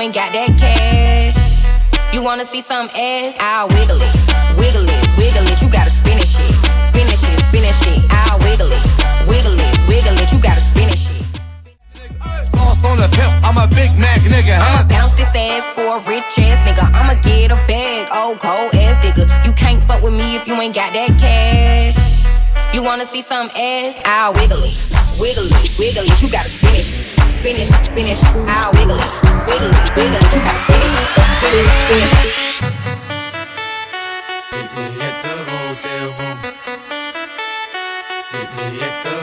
ain't got that cash. You wanna see some ass? I'll wiggle it, wiggle it, wiggle it. You gotta spin it shit, spin it shit, spin it shit. I'll wiggle it, wiggle it, wiggle it. You gotta spin it shit. Sauce on the pimp, I'm a Big Mac nigga, huh? I'ma bounce this ass for a rich ass nigga. I'ma get a bag, old cold ass digger. You can't fuck with me if you ain't got that cash. You wanna see some ass? I'll wiggle it, wiggle it, wiggle it. You gotta spin it, spin it, spin it. I'll wiggle it, wiggle it, wiggle it. You gotta spin it, spin it, spin it. Meet me at the hotel room. Meet me at the